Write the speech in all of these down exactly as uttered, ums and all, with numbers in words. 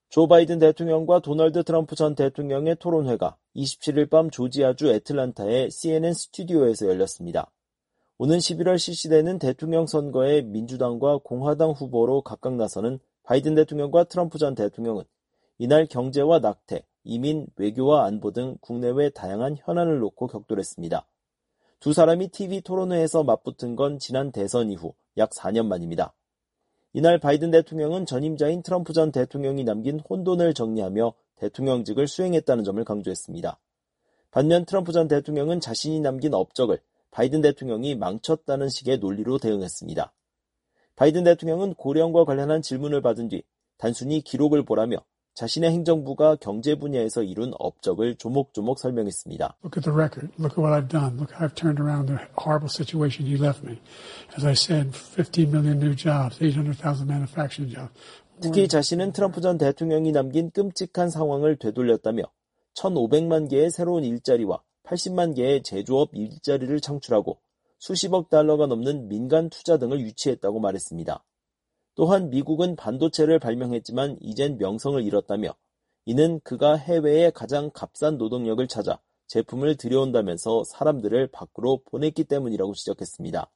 조 바이든 대통령과 도널드 트럼프 전 대통령의 토론회가 이십칠일 밤 조지아주 애틀랜타의 씨엔엔 스튜디오에서 열렸습니다. 오는 십일월 실시되는 대통령 선거에 민주당과 공화당 후보로 각각 나서는 바이든 대통령과 트럼프 전 대통령은 이날 경제와 낙태, 이민, 외교와 안보 등 국내외 다양한 현안을 놓고 격돌했습니다. 두 사람이 티비 토론회에서 맞붙은 건 지난 대선 이후 약 사 년 만입니다. 이날 바이든 대통령은 전임자인 트럼프 전 대통령이 남긴 혼돈을 정리하며 대통령직을 수행했다는 점을 강조했습니다. 반면 트럼프 전 대통령은 자신이 남긴 업적을 바이든 대통령이 망쳤다는 식의 논리로 대응했습니다. 바이든 대통령은 고령과 관련한 질문을 받은 뒤 단순히 기록을 보라며 자신의 행정부가 경제 분야에서 이룬 업적을 조목조목 설명했습니다. Look at the record. Look at what I've done. Look how I've turned around the horrible situation you left me. As I said, fifteen million new jobs, eight hundred thousand manufacturing jobs. 특히 자신은 트럼프 전 대통령이 남긴 끔찍한 상황을 되돌렸다며 천오백만 개의 새로운 일자리와 팔십만 개의 제조업 일자리를 창출하고 수십억 달러가 넘는 민간 투자 등을 유치했다고 말했습니다. 또한 미국은 반도체를 발명했지만 이젠 명성을 잃었다며 이는 그가 해외에 가장 값싼 노동력을 찾아 제품을 들여온다면서 사람들을 밖으로 보냈기 때문이라고 지적했습니다.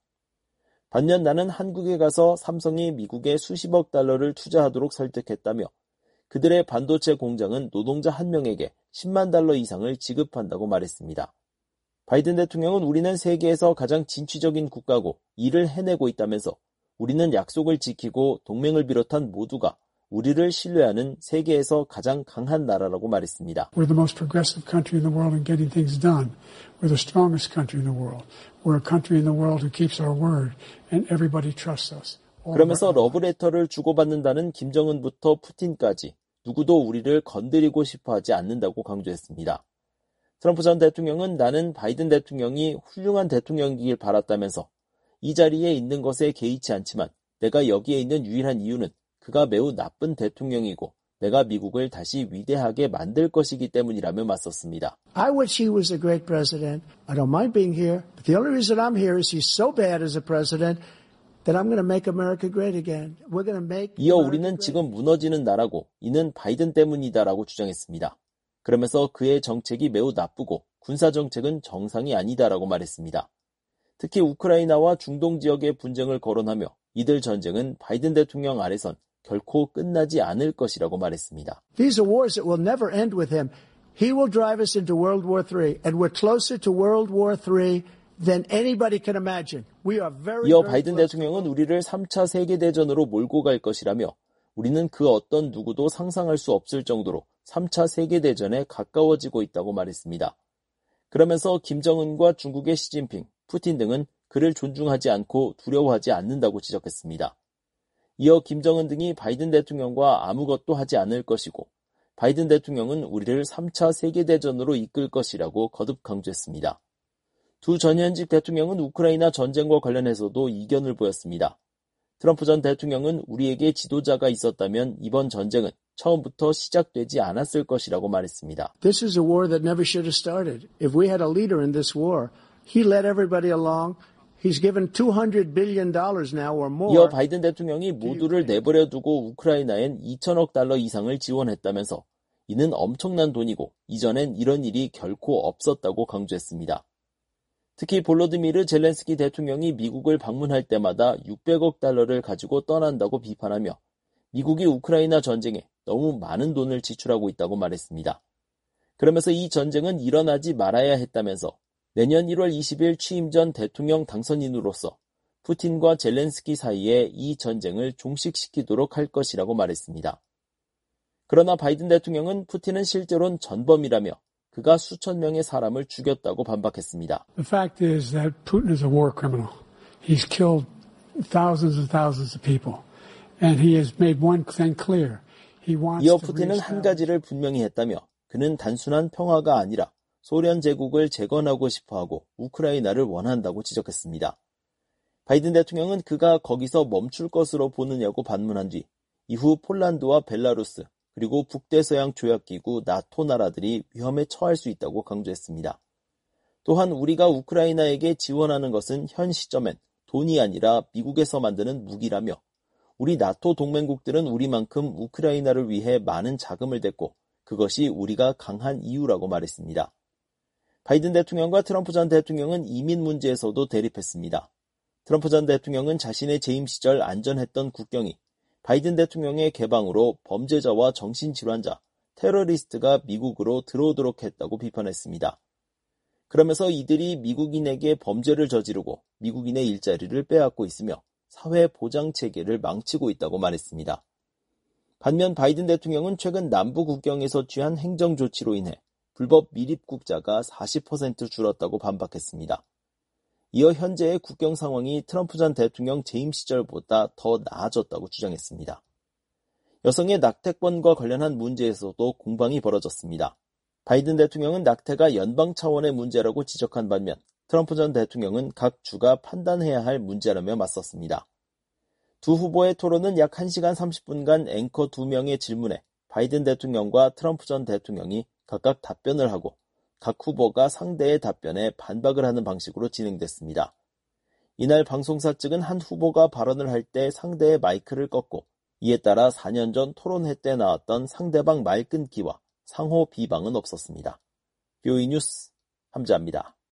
반면 나는 한국에 가서 삼성이 미국에 수십억 달러를 투자하도록 설득했다며 그들의 반도체 공장은 노동자 한 명에게 십만 달러 이상을 지급한다고 말했습니다. 바이든 대통령은 우리는 세계에서 가장 진취적인 국가고 일을 해내고 있다면서 우리는 약속을 지키고 동맹을 비롯한 모두가 우리를 신뢰하는 세계에서 가장 강한 나라라고 말했습니다. We're the most progressive country in the world in getting things done. We're the strongest country in the world. We're a country in the world who keeps our word and everybody trusts us. 그러면서 러브레터를 주고받는다는 김정은부터 푸틴까지 누구도 우리를 건드리고 싶어하지 않는다고 강조했습니다. 트럼프 전 대통령은 나는 바이든 대통령이 훌륭한 대통령이길 바랐다면서 이 자리에 있는 것에 개의치 않지만 내가 여기에 있는 유일한 이유는 그가 매우 나쁜 대통령이고 내가 미국을 다시 위대하게 만들 것이기 때문이라며 맞섰습니다. I wish he was a great president. I don't mind being here. But the only reason I'm here is he's so bad as a president that I'm going to make America great again. We're going to make 이어 우리는 지금 무너지는 나라고 이는 바이든 때문이다라고 주장했습니다. 그러면서 그의 정책이 매우 나쁘고 군사정책은 정상이 아니다라고 말했습니다. 특히 우크라이나와 중동 지역의 분쟁을 거론하며 이들 전쟁은 바이든 대통령 아래선 결코 끝나지 않을 것이라고 말했습니다. These are wars that will never end with him. He will drive us into World War three, and we're closer to World War three than anybody can imagine. We are very, 이어 very 바이든 close. 대통령은 우리를 삼 차 세계대전으로 몰고 갈 것이라며 우리는 그 어떤 누구도 상상할 수 없을 정도로 삼 차 세계대전에 가까워지고 있다고 말했습니다. 그러면서 김정은과 중국의 시진핑, 푸틴 등은 그를 존중하지 않고 두려워하지 않는다고 지적했습니다. 이어 김정은 등이 바이든 대통령과 아무것도 하지 않을 것이고 바이든 대통령은 우리를 삼 차 세계대전으로 이끌 것이라고 거듭 강조했습니다. 두 전현직 대통령은 우크라이나 전쟁과 관련해서도 이견을 보였습니다. 트럼프 전 대통령은 우리에게 지도자가 있었다면 이번 전쟁은 처음부터 시작되지 않았을 것이라고 말했습니다. This is a war that never should have started. If we had a leader in this war, he led everybody along. He's given two hundred billion dollars now or more. 이어 바이든 대통령이 모두를 내버려 두고 우크라이나엔 이천억 달러 이상을 지원했다면서 이는 엄청난 돈이고 이전엔 이런 일이 결코 없었다고 강조했습니다. 특히 볼로디미르 젤렌스키 대통령이 미국을 방문할 때마다 육백억 달러를 가지고 떠난다고 비판하며 미국이 우크라이나 전쟁에 너무 많은 돈을 지출하고 있다고 말했습니다. 그러면서 이 전쟁은 일어나지 말아야 했다면서 내년 일월 이십일 취임 전 대통령 당선인으로서 푸틴과 젤렌스키 사이에 이 전쟁을 종식시키도록 할 것이라고 말했습니다. 그러나 바이든 대통령은 푸틴은 실제로는 전범이라며 그가 수천 명의 사람을 죽였다고 반박했습니다. The fact is that Putin is a war criminal. He's killed thousands and thousands of people. And he has made one thing clear. He wants 이어 to 푸틴은 한 가지를 분명히 했다며 그는 단순한 평화가 아니라 소련 제국을 재건하고 싶어하고 우크라이나를 원한다고 지적했습니다. 바이든 대통령은 그가 거기서 멈출 것으로 보느냐고 반문한 뒤 이후 폴란드와 벨라루스 그리고 북대서양 조약기구 나토 나라들이 위험에 처할 수 있다고 강조했습니다. 또한 우리가 우크라이나에게 지원하는 것은 현 시점엔 돈이 아니라 미국에서 만드는 무기라며 우리 나토 동맹국들은 우리만큼 우크라이나를 위해 많은 자금을 댔고 그것이 우리가 강한 이유라고 말했습니다. 바이든 대통령과 트럼프 전 대통령은 이민 문제에서도 대립했습니다. 트럼프 전 대통령은 자신의 재임 시절 안전했던 국경이 바이든 대통령의 개방으로 범죄자와 정신질환자, 테러리스트가 미국으로 들어오도록 했다고 비판했습니다. 그러면서 이들이 미국인에게 범죄를 저지르고 미국인의 일자리를 빼앗고 있으며 사회 보장 체계를 망치고 있다고 말했습니다. 반면 바이든 대통령은 최근 남부 국경에서 취한 행정 조치로 인해 불법 미입국자가 사십 퍼센트 줄었다고 반박했습니다. 이어 현재의 국경 상황이 트럼프 전 대통령 재임 시절보다 더 나아졌다고 주장했습니다. 여성의 낙태권과 관련한 문제에서도 공방이 벌어졌습니다. 바이든 대통령은 낙태가 연방 차원의 문제라고 지적한 반면 트럼프 전 대통령은 각 주가 판단해야 할 문제라며 맞섰습니다. 두 후보의 토론은 약 한 시간 삼십 분간 앵커 두 명의 질문에 바이든 대통령과 트럼프 전 대통령이 각각 답변을 하고 각 후보가 상대의 답변에 반박을 하는 방식으로 진행됐습니다. 이날 방송사 측은 한 후보가 발언을 할 때 상대의 마이크를 껐고 이에 따라 사 년 전 토론회 때 나왔던 상대방 말 끊기와 상호 비방은 없었습니다. 비오이 뉴스 함자입니다.